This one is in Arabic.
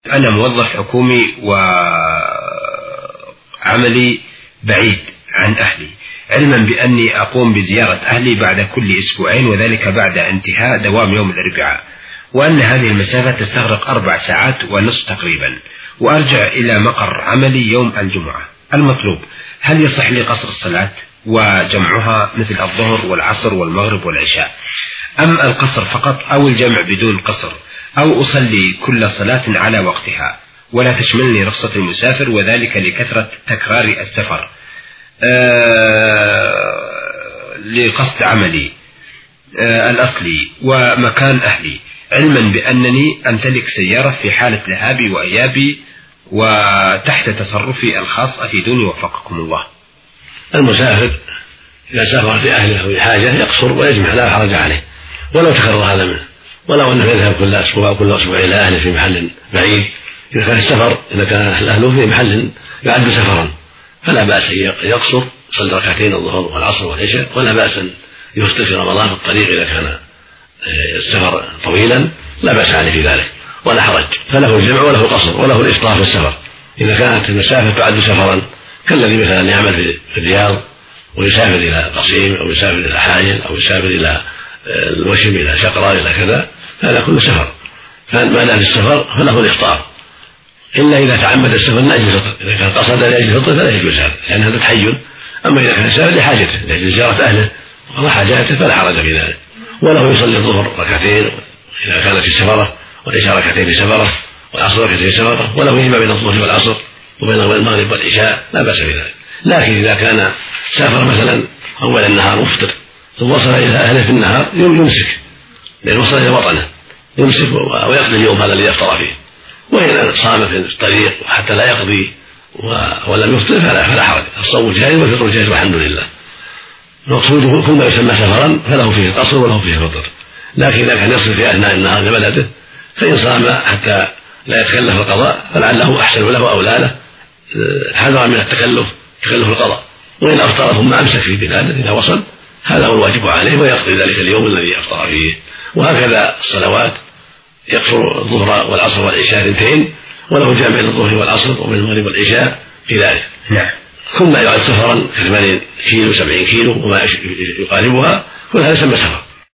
أنا موظف حكومي وعملي بعيد عن أهلي، علما بأني أقوم بزيارة أهلي بعد كل أسبوعين، وذلك بعد انتهاء دوام يوم الأربعاء، وأن هذه المسافة تستغرق 4 ساعات ونصف تقريبا، وأرجع إلى مقر عملي يوم الجمعة. المطلوب: هل يصح لي قصر الصلاة وجمعها مثل الظهر والعصر والمغرب والعشاء، أم القصر فقط، أو الجمع بدون قصر، أو أصلي كل صلاة على وقتها ولا تشملني رخصة المسافر، وذلك لكثرة تكرار السفر لقصد عملي الأصلي ومكان أهلي، علما بأنني أمتلك سيارة في حالة ذهابي وإيابي وتحت تصرفي الخاص. أفيدوني وفقكم الله. المسافر إذا سافر في أهله أو حاجة يقصر ويجمع، لا حرج عليه ولو تكرر هذا منه، ولو أنه يذهب كل أسبوع أو كل أسبوع إلى أهله في محل بعيد. إذا كان السفر، إذا كان أهله في محل يعد سفرا فلا بأس أن يقصر، يصلي ركعتين الظهر والعصر والعشاء، ولا بأس أن يفطر في رمضان في الطريق إذا كان السفر طويلا، لا بأس عليه في ذلك ولا حرج، فله الجمع وله القصر وله الإفطار في السفر إذا كانت المسافة تعد سفرا، كالذي مثلا يعمل في الرياض ويسافر إلى قصيم أو يسافر إلى حائل أو يسافر إلى الوشم إلى شقرة إلى كذا، هذا كله سفر، فما دام السفر فله الإفطار، إلا إذا تعمد السفر من أجل الفطر. إذا كان قصد لأجل الفطر فلا يجوز هذا، لأن هذا تحيل. أما إذا كان سافر لحاجته لأجل زيارة أهله وحاجاته فلا حرج في ذلك، وله يصلي الظهر ركعتين إذا كانت في سفرة، والعشاء ركعتين في سفرة، والعصر ركعتين في سفرة، وله يجمع بين الظهر والعصر وبين المغرب والعشاء، لا بأس بذلك. لكن إذا كان سافر مثلا أول النهار مفطر ثم وصل إلى أهله في النهار يمسك، لأنه وصل إلى وطنه، يمسك ويقضي اليوم هذا الذي أفطر فيه. وإن صام في الطريق حتى لا يقضي ولم يفطر فلا حرج، الصوم جائز والفطر جائز والحمد لله. مقصوده كل ما يسمى سفرا فله فيه القصر وله فيه الفطر. لكن إذا كان يصل في أثناء النهار لبلده فإن صام حتى لا يتكلف القضاء فلعله أحسن له أولى له، حذرا من تكلف القضاء. وإن أفطر ثم أمسك في بلاده إذا وصل هذا هو الواجب عليه، ويقضي ذلك اليوم الذي أفطر فيه. وهكذا الصلوات يقصر الظهر والعصر والعشاء 2، وله جمع بين الظهر والعصر وبين المغرب والعشاء في ذلك. نعم. كل ما يعد سفرا 80 كيلو 70 كيلو وما يقاربها كل هذا يسمى سفر.